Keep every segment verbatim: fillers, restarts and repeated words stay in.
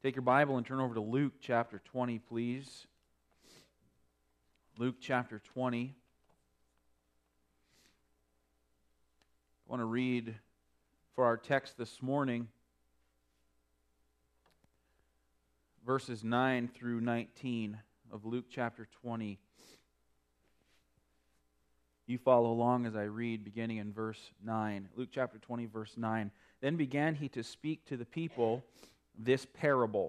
Take your Bible and turn over to Luke chapter twenty, please. Luke chapter twenty. I want to read for our text this morning verses nine through nineteen of Luke chapter twenty. You follow along as I read, beginning in verse nine. Luke chapter twenty, verse nine. Then began he to speak to the people this parable.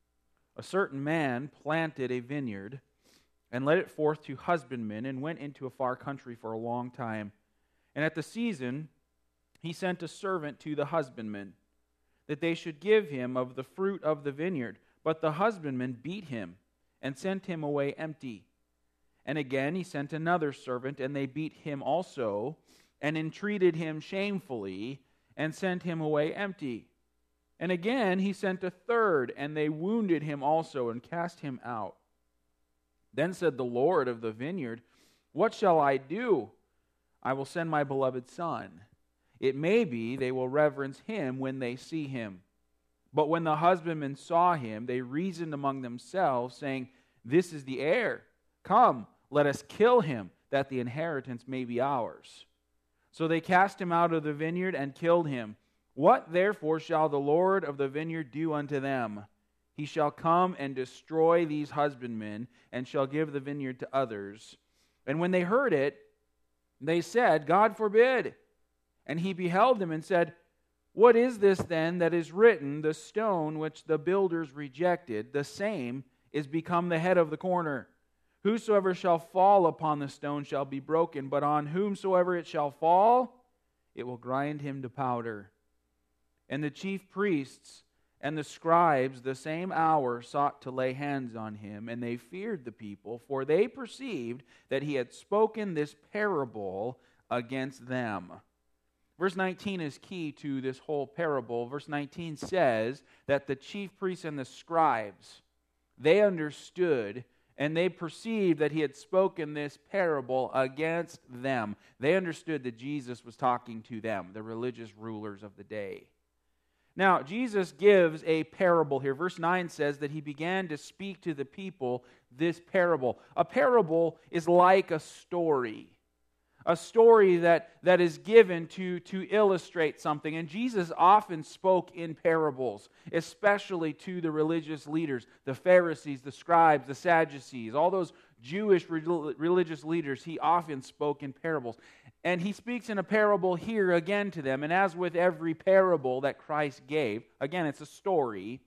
A certain man planted a vineyard and led it forth to husbandmen and went into a far country for a long time. And at the season he sent a servant to the husbandmen, that they should give him of the fruit of the vineyard. But the husbandmen beat him and sent him away empty. And again he sent another servant, and they beat him also, and entreated him shamefully, and sent him away empty. And again he sent a third, and they wounded him also, and cast him out. Then said the Lord of the vineyard, What shall I do? I will send my beloved son. It may be they will reverence him when they see him. But when the husbandmen saw him, they reasoned among themselves, saying, This is the heir. Come, let us kill him, that the inheritance may be ours. So they cast him out of the vineyard and killed him. What therefore shall the Lord of the vineyard do unto them? He shall come and destroy these husbandmen, and shall give the vineyard to others. And when they heard it, they said, God forbid. And he beheld them and said, What is this then that is written, the stone which the builders rejected, the same is become the head of the corner? Whosoever shall fall upon the stone shall be broken, but on whomsoever it shall fall, it will grind him to powder. And the chief priests and the scribes the same hour sought to lay hands on him, and they feared the people, for they perceived that he had spoken this parable against them. Verse nineteen is key to this whole parable. Verse nineteen says that the chief priests and the scribes, they understood and they perceived that he had spoken this parable against them. They understood that Jesus was talking to them, the religious rulers of the day. Now, Jesus gives a parable here. Verse nine says that he began to speak to the people this parable. A parable is like a story. A story that, that is given to, to illustrate something. And Jesus often spoke in parables, especially to the religious leaders, the Pharisees, the scribes, the Sadducees, all those Jewish religious leaders. He often spoke in parables. And he speaks in a parable here again to them. And as with every parable that Christ gave, again, it's a story.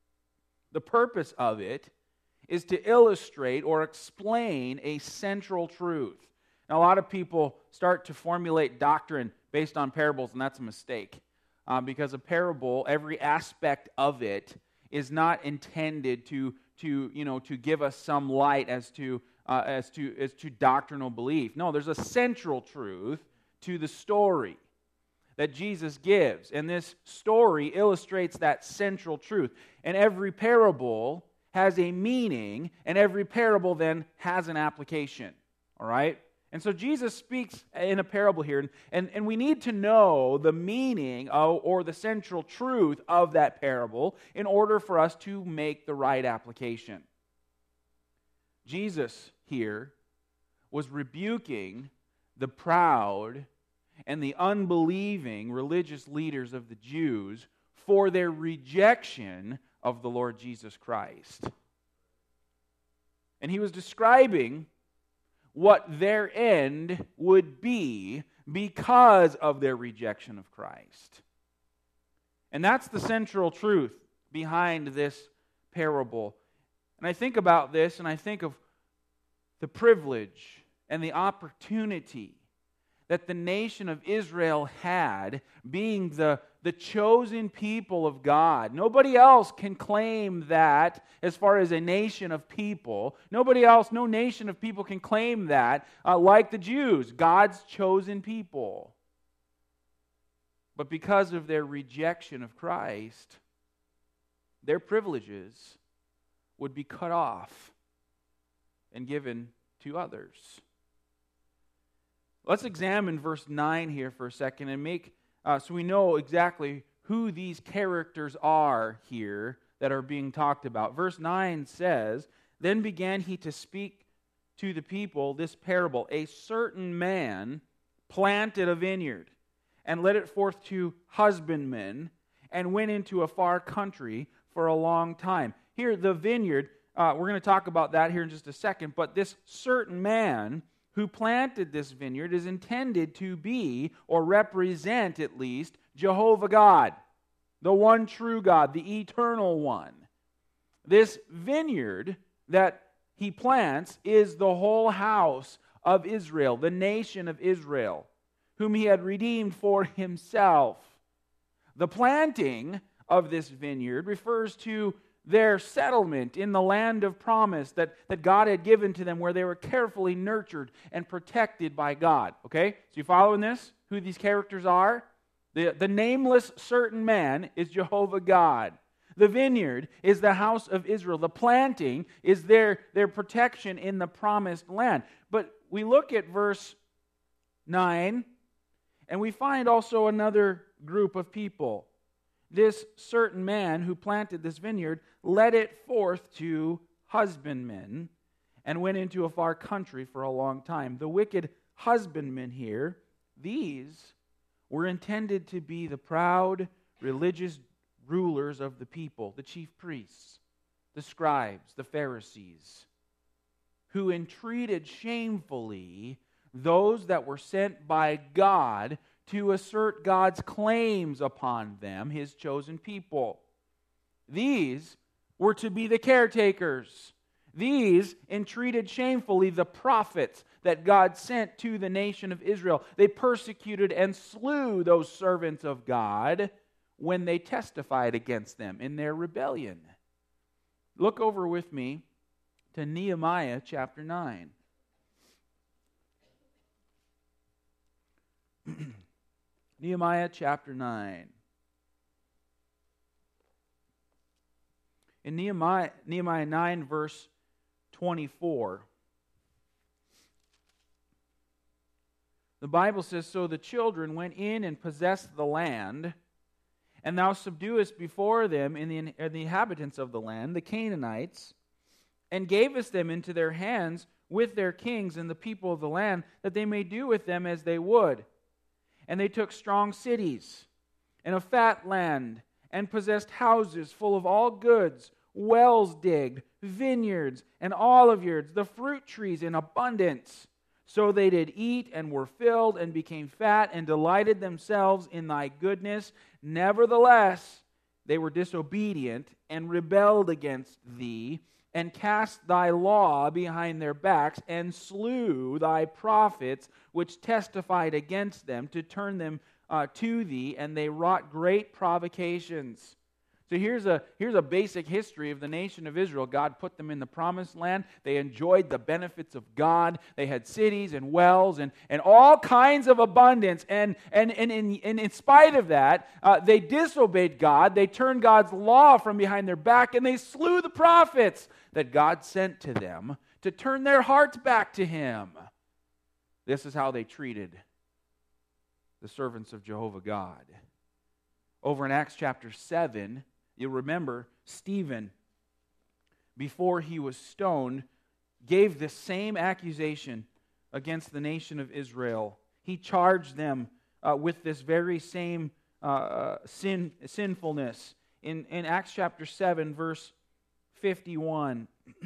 The purpose of it is to illustrate or explain a central truth. Now, a lot of people start to formulate doctrine based on parables, and that's a mistake. Uh, because a parable, every aspect of it is not intended to, to, you know, to give us some light as to, uh, as to, as to doctrinal belief. No, there's a central truth to the story that Jesus gives. And this story illustrates that central truth. And every parable has a meaning, and every parable then has an application. All right? And so Jesus speaks in a parable here, and, and we need to know the meaning of, or the central truth of that parable in order for us to make the right application. Jesus here was rebuking the proud and the unbelieving religious leaders of the Jews for their rejection of the Lord Jesus Christ. And he was describing what their end would be because of their rejection of Christ. And that's the central truth behind this parable. And I think about this, and I think of the privilege and the opportunity that the nation of Israel had, being the, the chosen people of God. Nobody else can claim that as far as a nation of people. Nobody else, no nation of people can claim that uh, like the Jews, God's chosen people. But because of their rejection of Christ, their privileges would be cut off and given to others. Let's examine verse nine here for a second and make uh, so we know exactly who these characters are here that are being talked about. Verse nine says, "Then began he to speak to the people this parable. A certain man planted a vineyard and led it forth to husbandmen and went into a far country for a long time." Here, the vineyard, uh, we're going to talk about that here in just a second, but this certain man who planted this vineyard is intended to be, or represent at least, Jehovah God, the one true God, the eternal one. This vineyard that he plants is the whole house of Israel, the nation of Israel, whom he had redeemed for himself. The planting of this vineyard refers to their settlement in the land of promise that, that God had given to them, where they were carefully nurtured and protected by God. Okay? So you following this? Who these characters are? The, the nameless certain man is Jehovah God. The vineyard is the house of Israel. The planting is their, their protection in the promised land. But we look at verse nine, and we find also another group of people. This certain man who planted this vineyard led it forth to husbandmen and went into a far country for a long time. The wicked husbandmen here, these were intended to be the proud religious rulers of the people, the chief priests, the scribes, the Pharisees, who entreated shamefully those that were sent by God to assert God's claims upon them, His chosen people. These were to be the caretakers. These entreated shamefully the prophets that God sent to the nation of Israel. They persecuted and slew those servants of God when they testified against them in their rebellion. Look over with me to Nehemiah chapter nine. Nehemiah chapter nine. In Nehemiah, Nehemiah nine, verse twenty-four, the Bible says, "So the children went in and possessed the land, and thou subduest before them in the, in the inhabitants of the land, the Canaanites, and gavest them into their hands with their kings and the people of the land, that they may do with them as they would. And they took strong cities and a fat land, and possessed houses full of all goods, wells digged, vineyards and olive yards, the fruit trees in abundance. So they did eat and were filled and became fat and delighted themselves in thy goodness. Nevertheless, they were disobedient and rebelled against thee, and cast thy law behind their backs, and slew thy prophets, which testified against them, to turn them uh, to thee, and they wrought great provocations." So here's a, here's a basic history of the nation of Israel. God put them in the promised land. They enjoyed the benefits of God. They had cities and wells and, and all kinds of abundance. And, and, and, in, and in spite of that, uh, they disobeyed God. They turned God's law from behind their back, and they slew the prophets that God sent to them to turn their hearts back to Him. This is how they treated the servants of Jehovah God. Over in Acts chapter seven, you'll remember Stephen, before he was stoned, gave the same accusation against the nation of Israel. He charged them uh, with this very same uh, sin, sinfulness. In, in Acts chapter seven, verse fifty-one,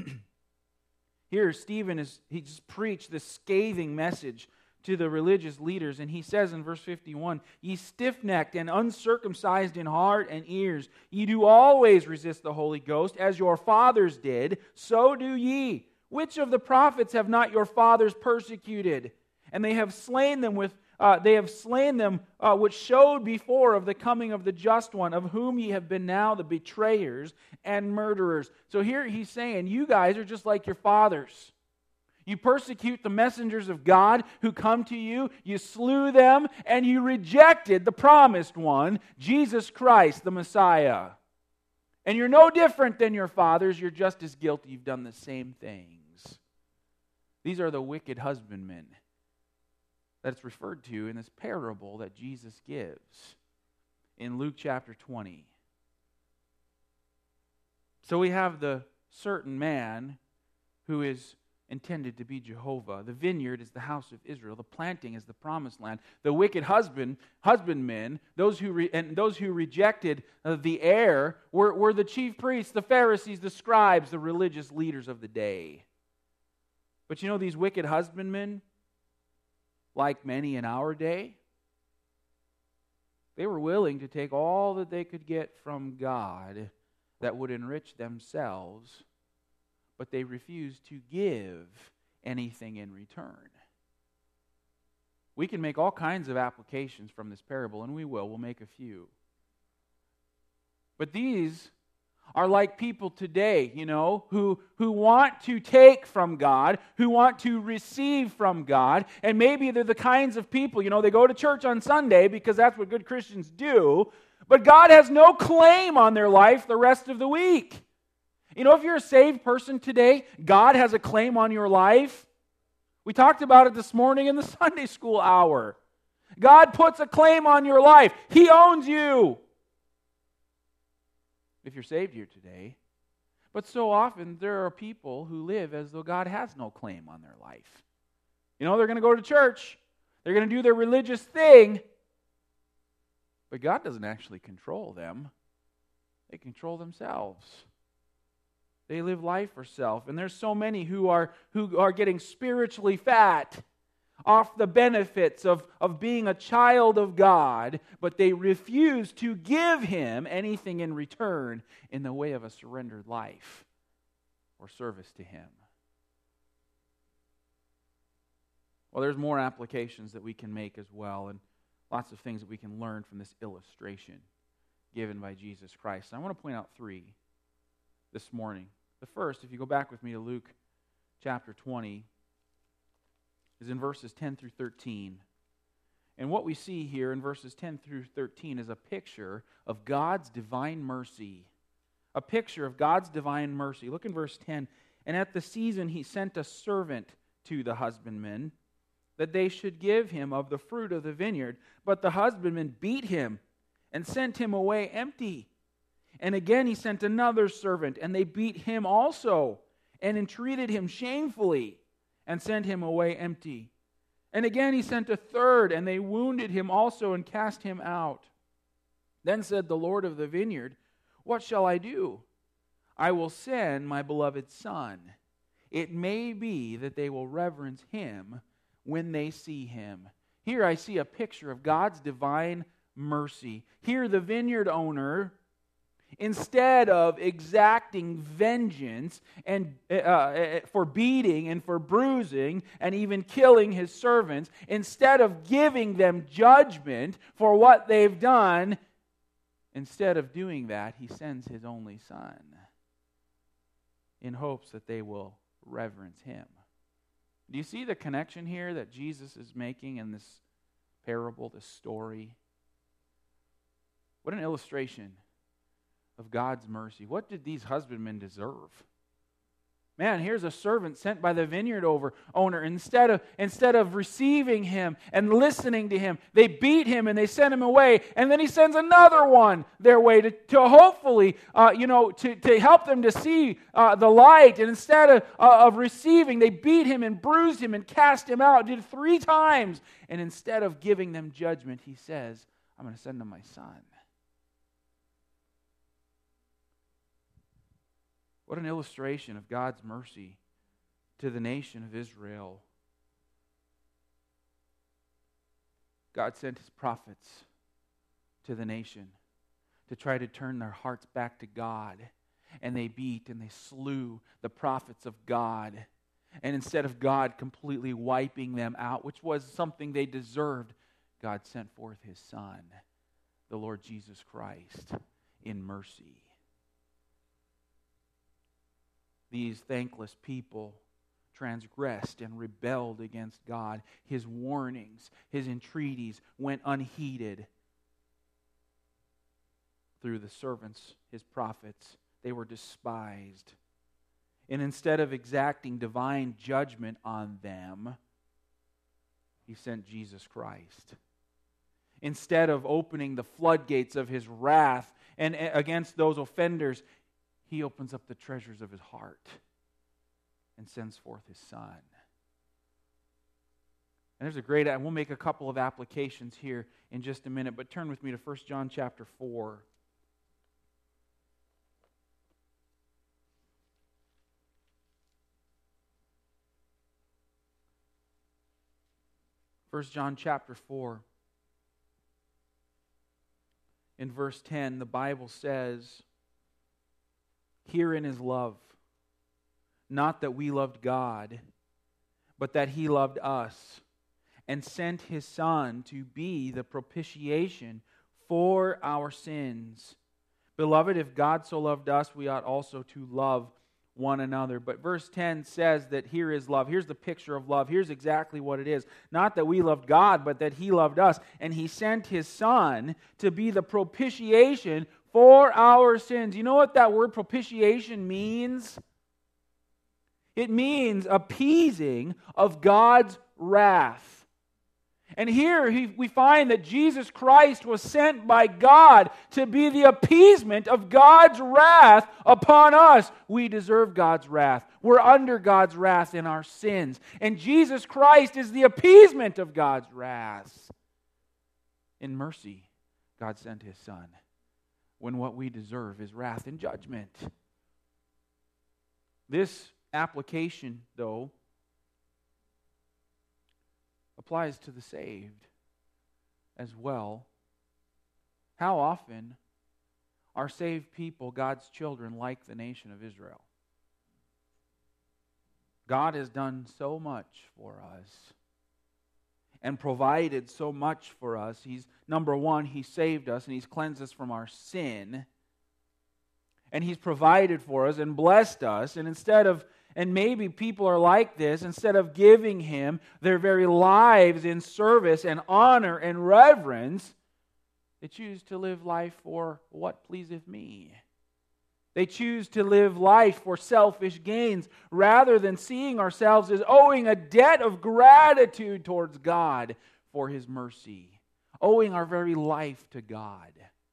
here Stephen is he just preached this scathing message to the religious leaders, and he says in verse fifty-one, "Ye stiff-necked and uncircumcised in heart and ears, ye do always resist the Holy Ghost, as your fathers did, so do ye. Which of the prophets have not your fathers persecuted? And they have slain them with uh, they have slain them uh, which showed before of the coming of the just one, of whom ye have been now the betrayers and murderers." So here he's saying, you guys are just like your fathers. You persecute the messengers of God who come to you. You slew them, and you rejected the promised one, Jesus Christ, the Messiah. And you're no different than your fathers. You're just as guilty. You've done the same things. These are the wicked husbandmen that it's referred to in this parable that Jesus gives in Luke chapter twenty. So we have the certain man who is intended to be Jehovah. The vineyard is the house of Israel. The planting is the promised land. The wicked husband, husbandmen, those who re, and those who rejected uh, the heir were, were the chief priests, the Pharisees, the scribes, the religious leaders of the day. But you know, these wicked husbandmen, like many in our day, they were willing to take all that they could get from God that would enrich themselves, but they refused to give anything in return. We can make all kinds of applications from this parable, and we will. We'll make a few. But these are like people today, you know, who, who want to take from God, who want to receive from God, and maybe they're the kinds of people, you know, they go to church on Sunday because that's what good Christians do, but God has no claim on their life the rest of the week. You know, if you're a saved person today, God has a claim on your life. We talked about it this morning in the Sunday school hour. God puts a claim on your life. He owns you. If you're saved here today. But so often there are people who live as though God has no claim on their life. You know, they're going to go to church. They're going to do their religious thing. But God doesn't actually control them. They control themselves. They live life for self. And there's so many who are who are getting spiritually fat off the benefits of, of being a child of God, but they refuse to give Him anything in return in the way of a surrendered life or service to Him. Well, there's more applications that we can make as well, and lots of things that we can learn from this illustration given by Jesus Christ. I want to point out three this morning. The first, if you go back with me to Luke chapter twenty, is in verses ten through thirteen. And what we see here in verses ten through thirteen is a picture of God's divine mercy. A picture of God's divine mercy. Look in verse ten. And at the season he sent a servant to the husbandmen, that they should give him of the fruit of the vineyard. But the husbandmen beat him and sent him away empty. And again he sent another servant, and they beat him also, and entreated him shamefully, and sent him away empty. And again he sent a third, and they wounded him also, and cast him out. Then said the Lord of the vineyard, What shall I do? I will send my beloved son. It may be that they will reverence him when they see him. Here I see a picture of God's divine mercy. Here the vineyard owner, instead of exacting vengeance and uh, for beating and for bruising and even killing his servants, instead of giving them judgment for what they've done, instead of doing that, he sends his only son in hopes that they will reverence him. Do you see the connection here that Jesus is making in this parable, this story? What an illustration of God's mercy. What did these husbandmen deserve? Man, here's a servant sent by the vineyard over owner. Instead of, instead of receiving him and listening to him, they beat him and they sent him away. And then he sends another one their way to, to hopefully, uh, you know, to, to help them to see uh, the light. And instead of, uh, of receiving, they beat him and bruised him and cast him out. Did it three times. And instead of giving them judgment, he says, I'm going to send them my son. What an illustration of God's mercy to the nation of Israel. God sent His prophets to the nation to try to turn their hearts back to God. And they beat and they slew the prophets of God. And instead of God completely wiping them out, which was something they deserved, God sent forth His Son, the Lord Jesus Christ, in mercy. These thankless people transgressed and rebelled against God. His warnings, His entreaties went unheeded through the servants, His prophets. They were despised. And instead of exacting divine judgment on them, He sent Jesus Christ. Instead of opening the floodgates of His wrath and against those offenders, He opens up the treasures of His heart and sends forth His Son. And there's a great, and we'll make a couple of applications here in just a minute, but turn with me to First John chapter four. First John chapter four. In verse ten, the Bible says, "Herein is love, not that we loved God, but that He loved us, and sent His Son to be the propitiation for our sins. Beloved, if God so loved us, we ought also to love one another." But verse ten says that here is love. Here's the picture of love. Here's exactly what it is. Not that we loved God, but that He loved us. And He sent His Son to be the propitiation for our sins. You know what that word propitiation means? It means appeasing of God's wrath. And here we find that Jesus Christ was sent by God to be the appeasement of God's wrath upon us. We deserve God's wrath. We're under God's wrath in our sins. And Jesus Christ is the appeasement of God's wrath. In mercy, God sent His Son, when what we deserve is wrath and judgment. This application, though, applies to the saved as well. How often are saved people, God's children, like the nation of Israel? God has done so much for us and provided so much for us. He's, number one, He saved us and He's cleansed us from our sin. And He's provided for us and blessed us. And instead of And maybe people are like this, instead of giving Him their very lives in service and honor and reverence, they choose to live life for what pleaseth me. They choose to live life for selfish gains rather than seeing ourselves as owing a debt of gratitude towards God for His mercy, owing our very life to God.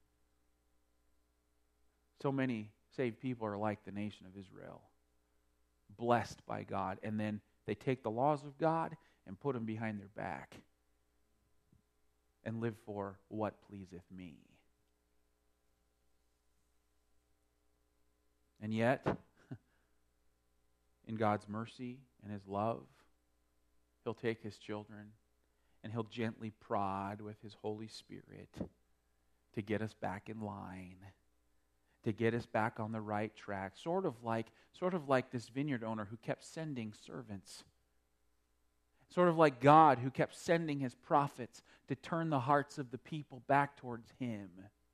So many saved people are like the nation of Israel, blessed by God, and then they take the laws of God and put them behind their back and live for what pleaseth me. And yet, in God's mercy and His love, He'll take His children and He'll gently prod with His Holy Spirit to get us back in line, to get us back on the right track, sort of like sort of like this vineyard owner who kept sending servants. Sort of like God who kept sending His prophets to turn the hearts of the people back towards Him,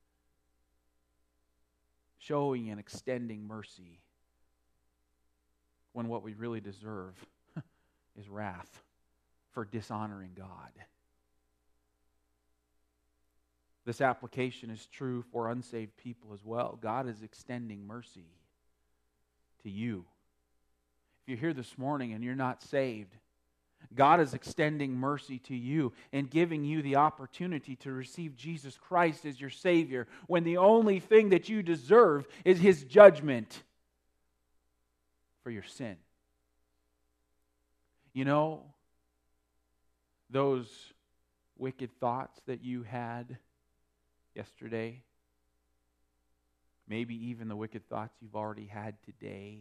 showing and extending mercy when what we really deserve is wrath for dishonoring God. This application is true for unsaved people as well. God is extending mercy to you. If you're here this morning and you're not saved, God is extending mercy to you and giving you the opportunity to receive Jesus Christ as your Savior when the only thing that you deserve is His judgment for your sin. You know, those wicked thoughts that you had yesterday, maybe even the wicked thoughts you've already had today,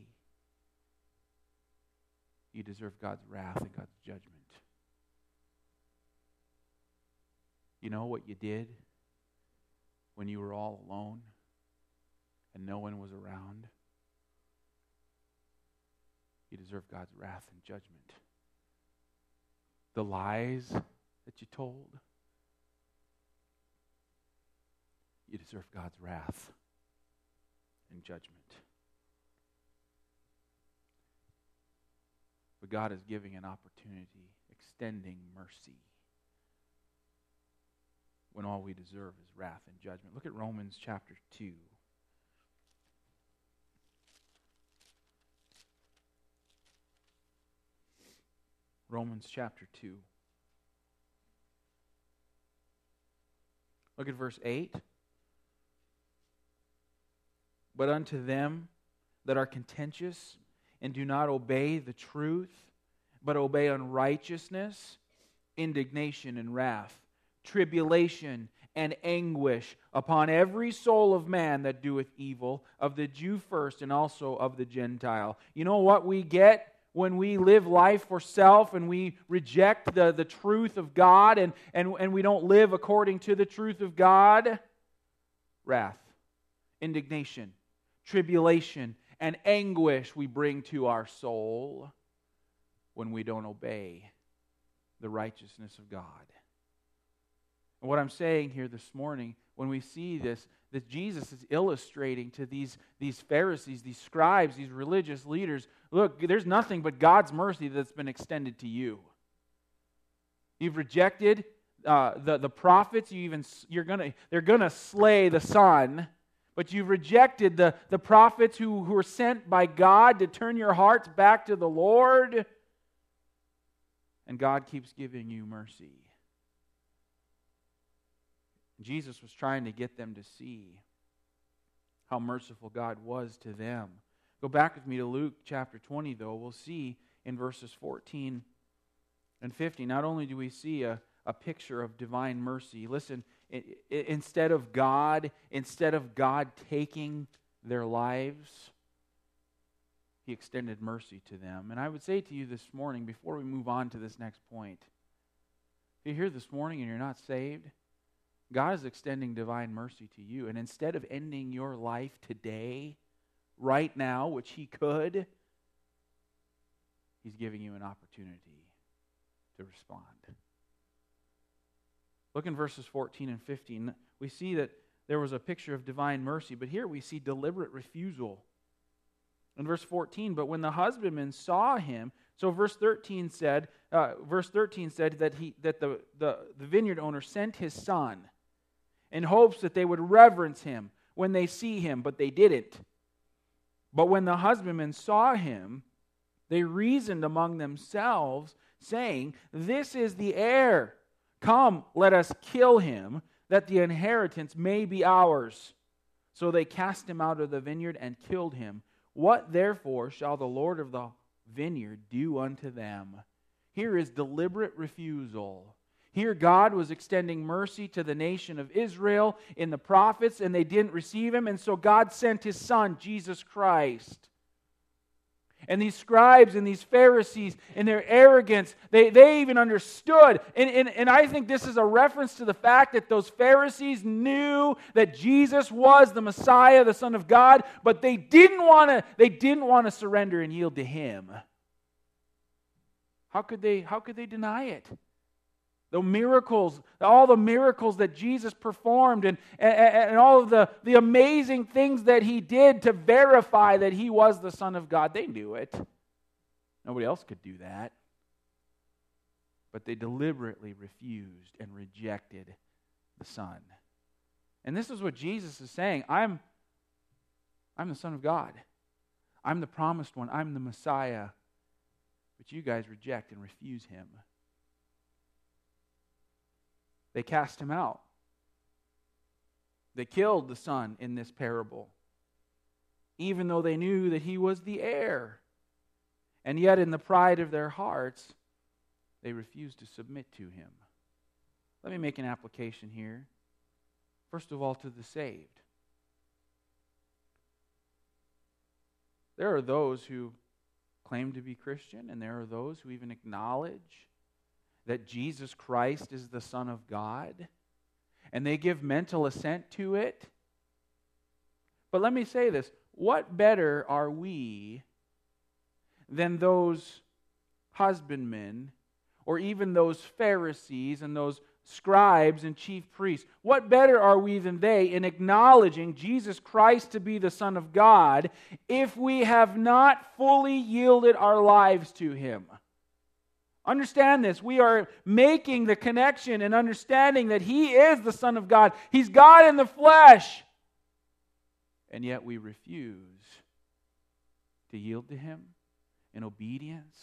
you deserve God's wrath and God's judgment. You know what you did when you were all alone and no one was around? You deserve God's wrath and judgment. The lies that you told, you deserve God's wrath and judgment. But God is giving an opportunity, extending mercy, when all we deserve is wrath and judgment. Look at Romans chapter two. Romans chapter two. Look at verse eight. But unto them that are contentious and do not obey the truth, but obey unrighteousness, indignation and wrath, tribulation and anguish upon every soul of man that doeth evil, of the Jew first and also of the Gentile. You know what we get when we live life for self and we reject the, the truth of God and, and, and we don't live according to the truth of God? Wrath, indignation, tribulation, and anguish we bring to our soul when we don't obey the righteousness of God. And what I'm saying here this morning, when we see this, that Jesus is illustrating to these, these Pharisees, these scribes, these religious leaders, look, there's nothing but God's mercy that's been extended to you. You've rejected uh, the, the prophets. You even you're gonna they're gonna slay the Son, but you've rejected the, the prophets who, who were sent by God to turn your hearts back to the Lord. And God keeps giving you mercy. Jesus was trying to get them to see how merciful God was to them. Go back with me to Luke chapter twenty, though. We'll see in verses fourteen and fifteen, not only do we see a, a picture of divine mercy. Listen, it, it, instead of God, instead of God taking their lives, He extended mercy to them. And I would say to you this morning, before we move on to this next point, if you're here this morning and you're not saved, God is extending divine mercy to you. And instead of ending your life today, right now, which He could, He's giving you an opportunity to respond. Look in verses fourteen and fifteen. We see that there was a picture of divine mercy, but here we see deliberate refusal. In verse fourteen, but when the husbandmen saw him, so verse thirteen said, uh, verse thirteen said that he that the, the, the vineyard owner sent his son in hopes that they would reverence him when they see him, but they didn't. But when the husbandmen saw him, they reasoned among themselves, saying, "This is the heir. Come, let us kill him, that the inheritance may be ours." So they cast him out of the vineyard and killed him. What therefore shall the Lord of the vineyard do unto them? Here is deliberate refusal. Here God was extending mercy to the nation of Israel in the prophets, and they didn't receive Him, and so God sent His Son, Jesus Christ. And these scribes and these Pharisees, in their arrogance, they, they even understood. And, and, and I think this is a reference to the fact that those Pharisees knew that Jesus was the Messiah, the Son of God, but they didn't want to, they didn't want to surrender and yield to Him. How could they, how could they deny it? The miracles, all the miracles that Jesus performed and, and, and all of the, the amazing things that He did to verify that He was the Son of God. They knew it. Nobody else could do that. But they deliberately refused and rejected the Son. And this is what Jesus is saying. I'm, I'm the Son of God. I'm the promised one. I'm the Messiah. But you guys reject and refuse Him. They cast Him out. They killed the Son in this parable, even though they knew that He was the heir. And yet in the pride of their hearts, they refused to submit to Him. Let me make an application here. First of all, to the saved. There are those who claim to be Christian, and there are those who even acknowledge that Jesus Christ is the Son of God, and they give mental assent to it. But let me say this, what better are we than those husbandmen, or even those Pharisees and those scribes and chief priests? What better are we than they in acknowledging Jesus Christ to be the Son of God if we have not fully yielded our lives to Him? Understand this. We are making the connection and understanding that He is the Son of God. He's God in the flesh. And yet we refuse to yield to Him in obedience.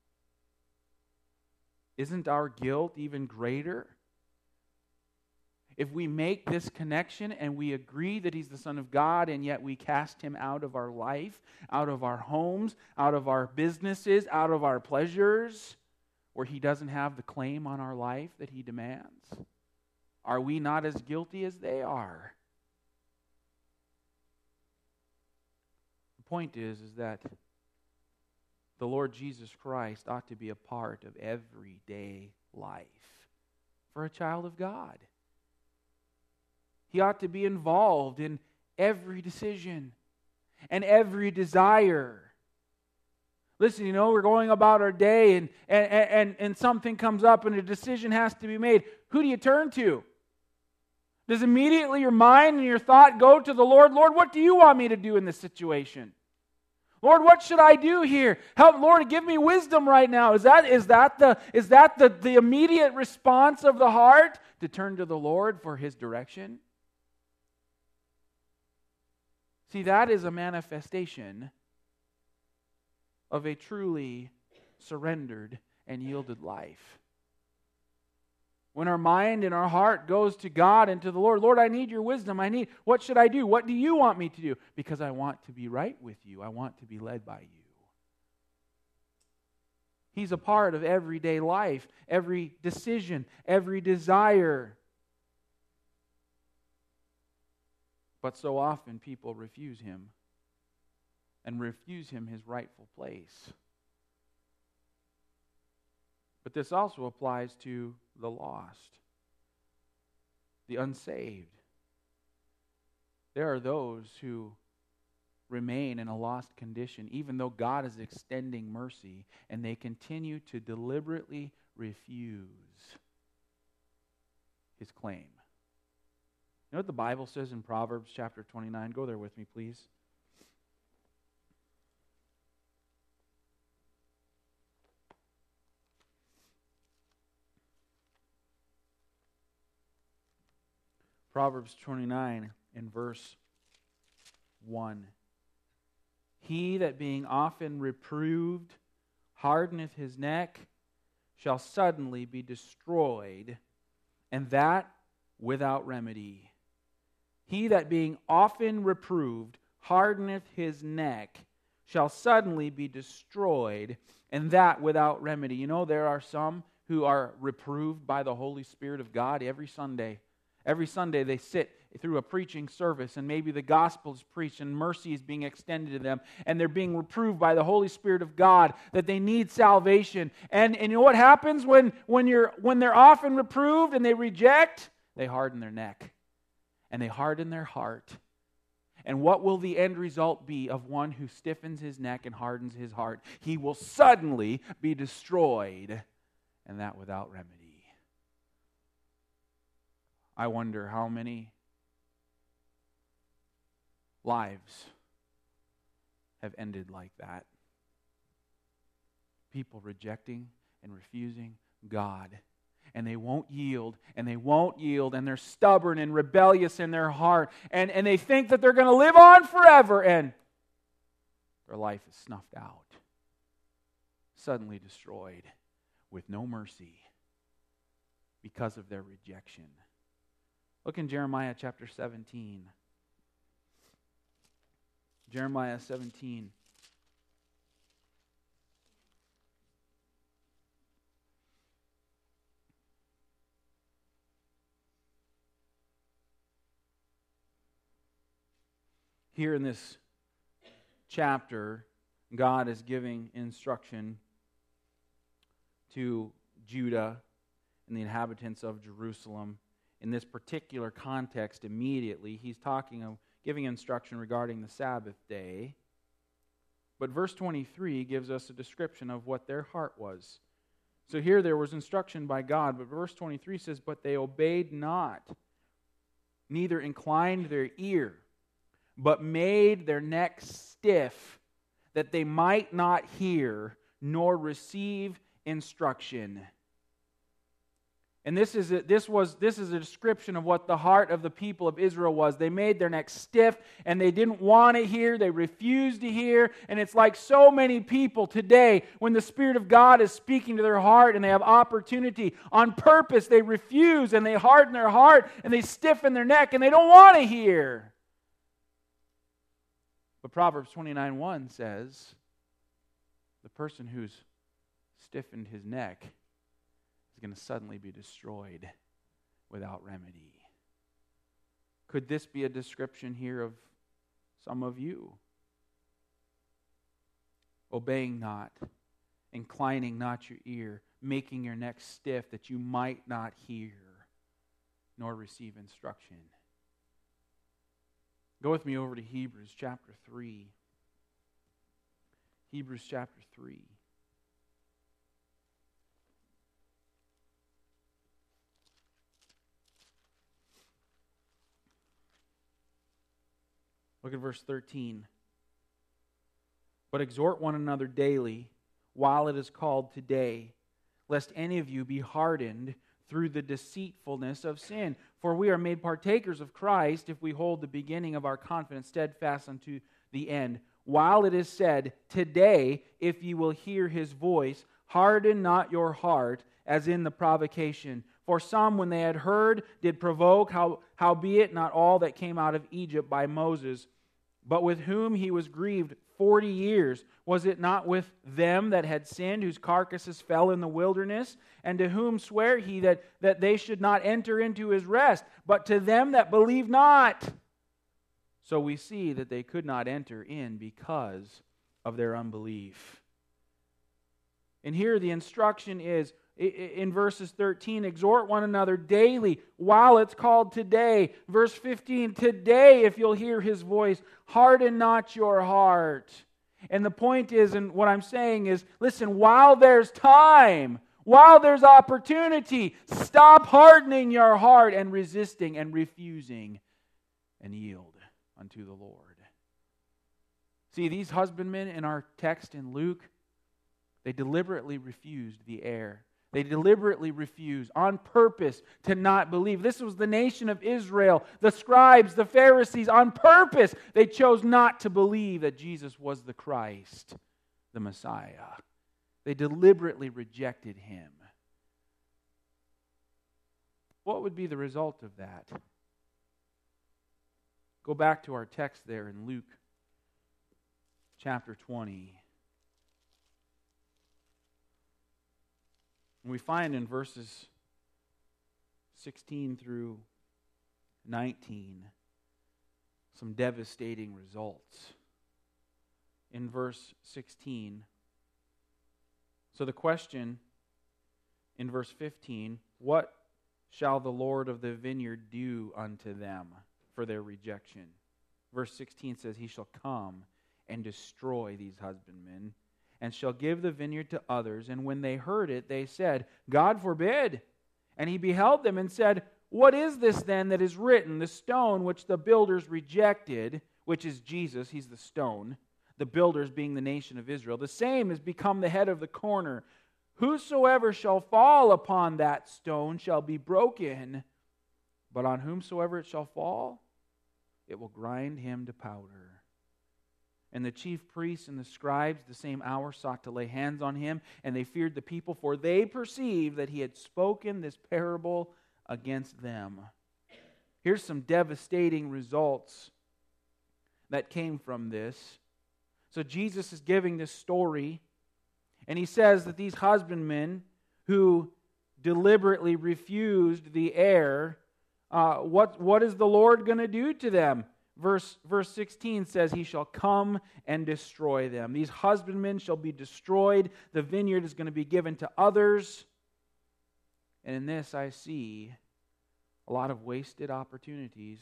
Isn't our guilt even greater? if we make this connection and we agree that He's the Son of God, and yet we cast Him out of our life, out of our homes, out of our businesses, out of our pleasures, where He doesn't have the claim on our life that He demands, are we not as guilty as they are? The point is, is that the Lord Jesus Christ ought to be a part of everyday life for a child of God. He ought to be involved in every decision and every desire. Listen, you know, we're going about our day and, and, and, and something comes up and a decision has to be made. Who do you turn to? Does immediately your mind and your thought go to the Lord? Lord, what do you want me to do in this situation? Lord, what should I do here? Help, Lord, give me wisdom right now. Is that, is that, the, is that the, the immediate response of the heart to turn to the Lord for His direction? See, that is a manifestation of a truly surrendered and yielded life. When our mind and our heart goes to God and to the Lord, Lord, I need your wisdom. I need, what should I do? What do you want me to do? Because I want to be right with you. I want to be led by you. He's a part of everyday life, every decision, every desire. But so often people refuse Him and refuse Him His rightful place. But this also applies to the lost, the unsaved. There are those who remain in a lost condition, even though God is extending mercy, and they continue to deliberately refuse His claim. You know what the Bible says in Proverbs chapter twenty-nine? Go there with me, please. Proverbs twenty-nine in verse one. He that being often reproved hardeneth his neck shall suddenly be destroyed, and that without remedy. He that being often reproved hardeneth his neck shall suddenly be destroyed, and that without remedy. You know, there are some who are reproved by the Holy Spirit of God every Sunday. Every Sunday they sit through a preaching service, and maybe the gospel is preached and mercy is being extended to them, and they're being reproved by the Holy Spirit of God that they need salvation. And, and you know what happens when, when, you're, when they're often reproved and they reject? They harden their neck and they harden their heart. And what will the end result be of one who stiffens his neck and hardens his heart? He will suddenly be destroyed, and that without remedy. I wonder how many lives have ended like that. People rejecting and refusing God. And they won't yield, and they won't yield, and they're stubborn and rebellious in their heart. And, and they think that they're going to live on forever, and their life is snuffed out. Suddenly destroyed with no mercy because of their rejection. Look in Jeremiah chapter seventeen. Jeremiah seventeen. Here in this chapter, God is giving instruction to Judah and the inhabitants of Jerusalem. In this particular context, immediately, he's talking of giving instruction regarding the Sabbath day. But verse twenty-three gives us a description of what their heart was. So here there was instruction by God, but verse twenty-three says, "But they obeyed not, neither inclined their ear, but made their necks stiff, that they might not hear, nor receive instruction." And this is a, this was this is a description of what the heart of the people of Israel was. They made their necks stiff, and they didn't want to hear. They refused to hear. And it's like so many people today, when the Spirit of God is speaking to their heart and they have opportunity, on purpose they refuse and they harden their heart and they stiffen their neck and they don't want to hear. But Proverbs twenty-nine one says, the person who's stiffened his neck is going to suddenly be destroyed without remedy. Could this be a description here of some of you? Obeying not, inclining not your ear, making your neck stiff that you might not hear nor receive instruction. Go with me over to Hebrews chapter three. Hebrews chapter three. Look at verse thirteen. But exhort one another daily, while it is called today, lest any of you be hardened through the deceitfulness of sin. For we are made partakers of Christ if we hold the beginning of our confidence steadfast unto the end. While it is said, today, if ye will hear his voice, harden not your heart, as in the provocation. For some, when they had heard, did provoke, how, howbeit not all that came out of Egypt by Moses, but with whom he was grieved forty years. Was it not with them that had sinned, whose carcasses fell in the wilderness? And to whom sware he that, that they should not enter into his rest, but to them that believe not? So we see that they could not enter in because of their unbelief. And here the instruction is, in verses thirteen, exhort one another daily while it's called today. Verse fifteen, today if you'll hear his voice, harden not your heart. And the point is, and what I'm saying is, listen, while there's time, while there's opportunity, stop hardening your heart and resisting and refusing and yield unto the Lord. See, these husbandmen in our text in Luke, they deliberately refused the heir. They deliberately refused on purpose to not believe. This was the nation of Israel, the scribes, the Pharisees. On purpose, they chose not to believe that Jesus was the Christ, the Messiah. They deliberately rejected him. What would be the result of that? Go back to our text there in Luke chapter twenty. We find in verses sixteen through nineteen some devastating results. In verse sixteen, so the question in verse fifteen, what shall the Lord of the vineyard do unto them for their rejection? Verse sixteen says, he shall come and destroy these husbandmen, and shall give the vineyard to others. And when they heard it, they said, God forbid. And he beheld them and said, what is this then that is written? The stone which the builders rejected, which is Jesus, he's the stone, the builders being the nation of Israel, the same has become the head of the corner. Whosoever shall fall upon that stone shall be broken, but on whomsoever it shall fall, it will grind him to powder. And the chief priests and the scribes the same hour sought to lay hands on him, and they feared the people, for they perceived that he had spoken this parable against them. Here's some devastating results that came from this. So Jesus is giving this story, and he says that these husbandmen who deliberately refused the heir, uh, what, what is the Lord going to do to them? Verse, verse sixteen says, he shall come and destroy them. These husbandmen shall be destroyed. The vineyard is going to be given to others. And in this I see a lot of wasted opportunities.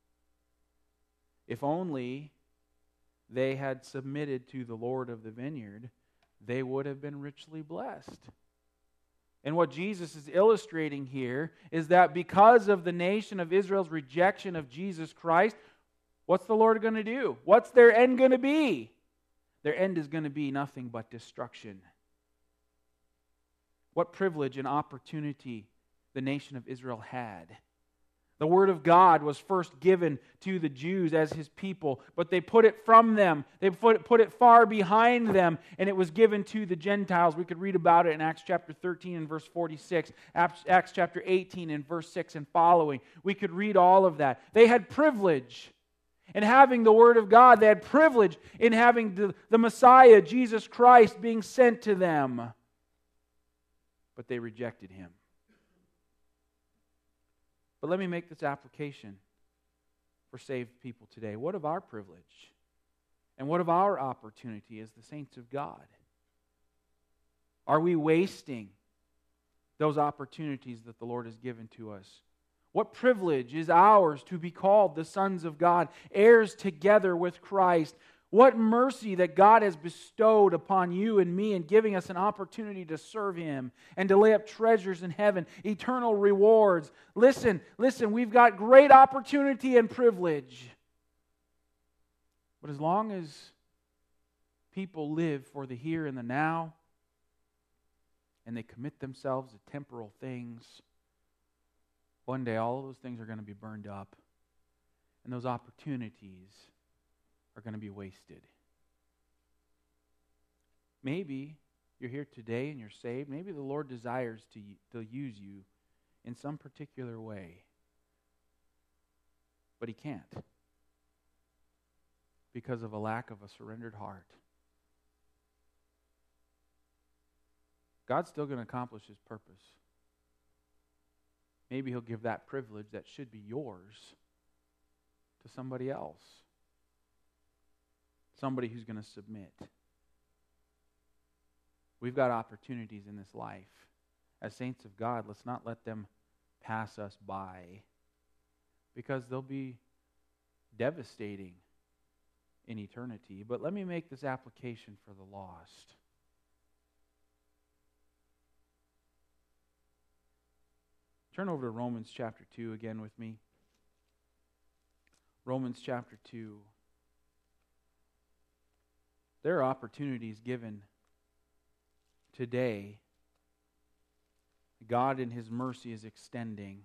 If only they had submitted to the Lord of the vineyard, they would have been richly blessed. And what Jesus is illustrating here is that because of the nation of Israel's rejection of Jesus Christ, what's the Lord going to do? What's their end going to be? Their end is going to be nothing but destruction. What privilege and opportunity the nation of Israel had. The Word of God was first given to the Jews as His people, but they put it from them. They put it, put it far behind them, and it was given to the Gentiles. We could read about it in Acts chapter thirteen and verse forty-six, Acts chapter eighteen and verse six and following. We could read all of that. They had privilege in having the Word of God. They had privilege in having the, the Messiah, Jesus Christ, being sent to them. But they rejected Him. But let me make this application for saved people today. What of our privilege? And what of our opportunity as the saints of God? Are we wasting those opportunities that the Lord has given to us? What privilege is ours to be called the sons of God, heirs together with Christ? What mercy that God has bestowed upon you and me in giving us an opportunity to serve Him and to lay up treasures in heaven, eternal rewards. Listen, listen, we've got great opportunity and privilege. But as long as people live for the here and the now, and they commit themselves to temporal things, one day all of those things are going to be burned up, and those opportunities are going to be wasted. Maybe you're here today and you're saved. Maybe the Lord desires to, to use you in some particular way. But He can't, because of a lack of a surrendered heart. God's still going to accomplish His purpose. Maybe He'll give that privilege that should be yours to somebody else. Somebody who's going to submit. We've got opportunities in this life. As saints of God, let's not let them pass us by, because they'll be devastating in eternity. But let me make this application for the lost. Turn over to Romans chapter two again with me. Romans chapter two. There are opportunities given today. God in His mercy is extending.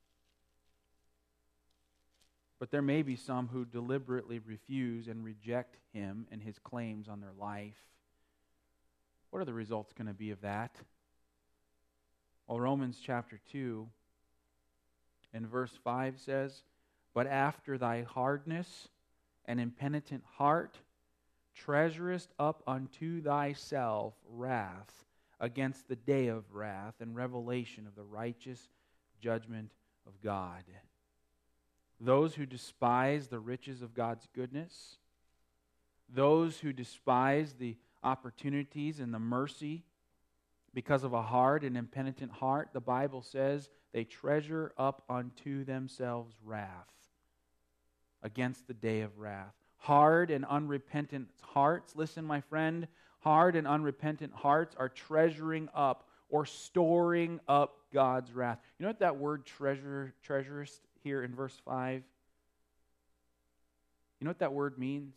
But there may be some who deliberately refuse and reject Him and His claims on their life. What are the results going to be of that? Well, Romans chapter two and verse five says, "But after thy hardness and impenitent heart, treasurest up unto thyself wrath against the day of wrath and revelation of the righteous judgment of God." Those who despise the riches of God's goodness, those who despise the opportunities and the mercy because of a hard and impenitent heart, the Bible says they treasure up unto themselves wrath against the day of wrath. Hard and unrepentant hearts, listen, my friend, hard and unrepentant hearts are treasuring up or storing up God's wrath. You know what that word treasure, treasurest here in verse five? You know what that word means?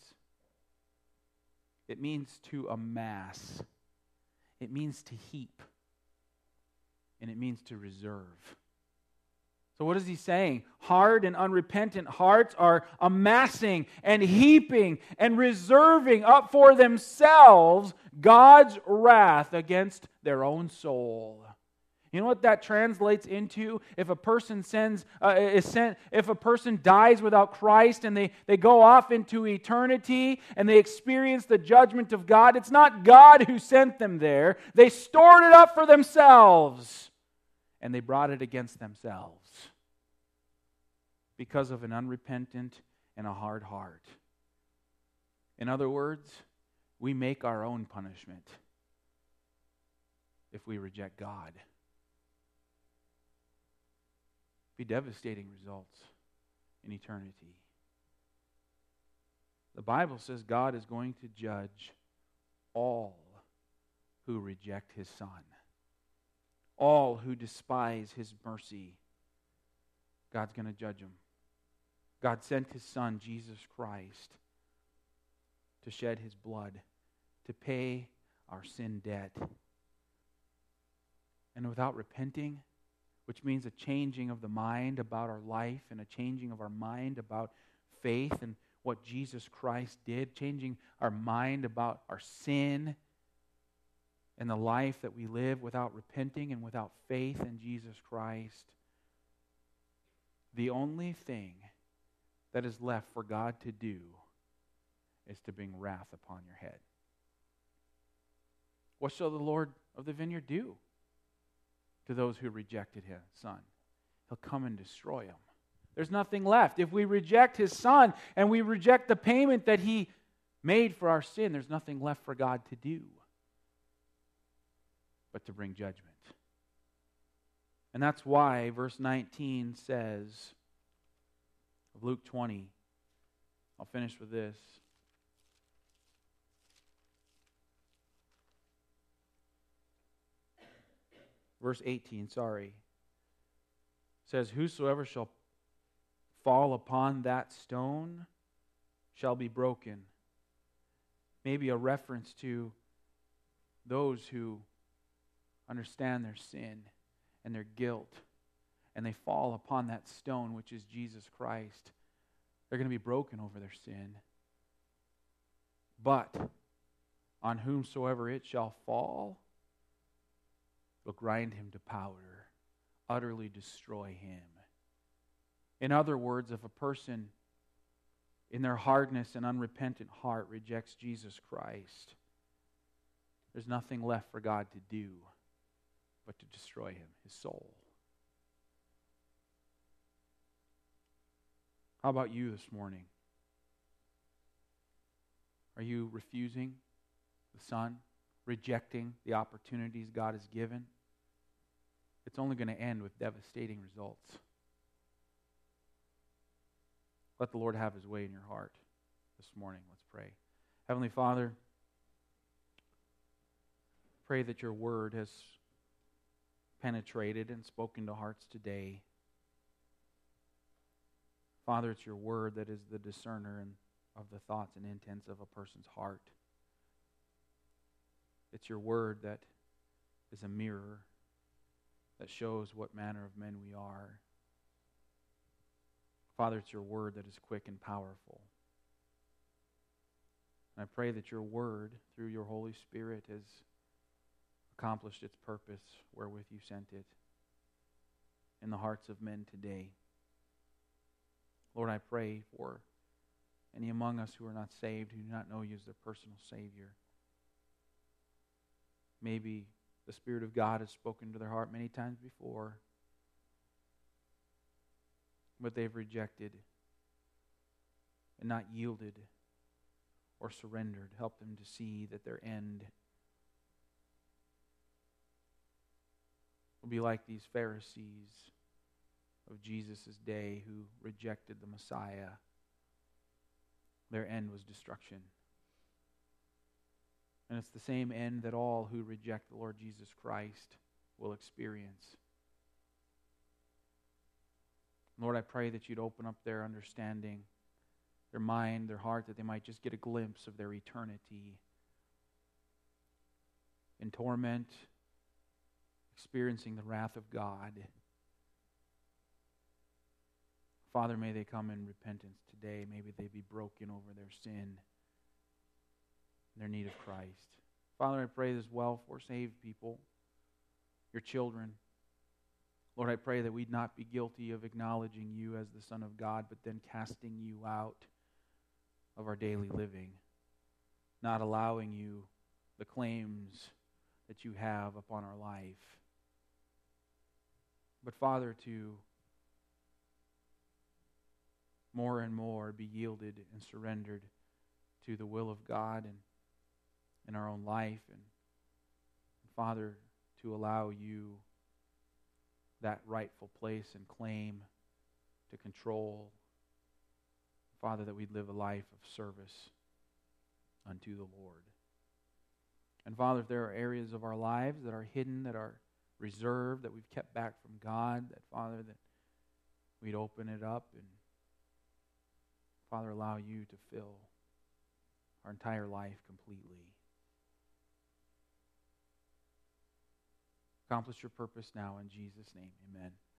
It means to amass. It means to heap. And it means to reserve. So what is he saying? Hard and unrepentant hearts are amassing and heaping and reserving up for themselves God's wrath against their own soul. You know what that translates into? If a person sends, uh, is sent, if a person dies without Christ and they, they go off into eternity and they experience the judgment of God, it's not God who sent them there. They stored it up for themselves and they brought it against themselves because of an unrepentant and a hard heart. In other words, we make our own punishment if we reject God. Be devastating results in eternity. The Bible says God is going to judge all who reject His Son, all who despise His mercy. God's going to judge them. God sent His Son, Jesus Christ, to shed His blood, to pay our sin debt. And without repenting, which means a changing of the mind about our life and a changing of our mind about faith and what Jesus Christ did, changing our mind about our sin and the life that we live without repenting and without faith in Jesus Christ. The only thing that is left for God to do is to bring wrath upon your head. What shall the Lord of the vineyard do to those who rejected his Son? He'll come and destroy them. There's nothing left. If we reject his Son and we reject the payment that he made for our sin, there's nothing left for God to do but to bring judgment. And that's why verse nineteen says of Luke twenty, I'll finish with this. Verse eighteen, sorry. Says, whosoever shall fall upon that stone shall be broken. Maybe a reference to those who understand their sin and their guilt, and they fall upon that stone, which is Jesus Christ. They're going to be broken over their sin. But on whomsoever it shall fall, will grind him to powder, utterly destroy him. In other words, if a person in their hardness and unrepentant heart rejects Jesus Christ, there's nothing left for God to do but to destroy him, his soul. How about you this morning? Are you refusing the Son, rejecting the opportunities God has given? It's only going to end with devastating results. Let the Lord have his way in your heart this morning. Let's pray. Heavenly Father, pray that your word has penetrated and spoken to hearts today. Father, it's your word that is the discerner of the thoughts and intents of a person's heart. It's your word that is a mirror that shows what manner of men we are. Father, it's your word that is quick and powerful. And I pray that your word, through your Holy Spirit, has accomplished its purpose wherewith you sent it in the hearts of men today. Lord, I pray for any among us who are not saved, who do not know you as their personal Savior. Maybe the Spirit of God has spoken to their heart many times before, but they've rejected and not yielded or surrendered. Help them to see that their end will be like these Pharisees of Jesus' day who rejected the Messiah. Their end was destruction. And it's the same end that all who reject the Lord Jesus Christ will experience. Lord, I pray that you'd open up their understanding, their mind, their heart, that they might just get a glimpse of their eternity in torment, experiencing the wrath of God. Father, may they come in repentance today. Maybe they be broken over their sin, their need of Christ. Father, I pray as well for saved people, your children. Lord, I pray that we'd not be guilty of acknowledging you as the Son of God, but then casting you out of our daily living, not allowing you the claims that you have upon our life. But Father, to more and more be yielded and surrendered to the will of God and in our own life, and Father, to allow you that rightful place and claim to control. Father, that we'd live a life of service unto the Lord. And Father, if there are areas of our lives that are hidden, that are reserved, that we've kept back from God, that Father, that we'd open it up and Father, allow you to fill our entire life completely. Accomplish your purpose now in Jesus' name. Amen.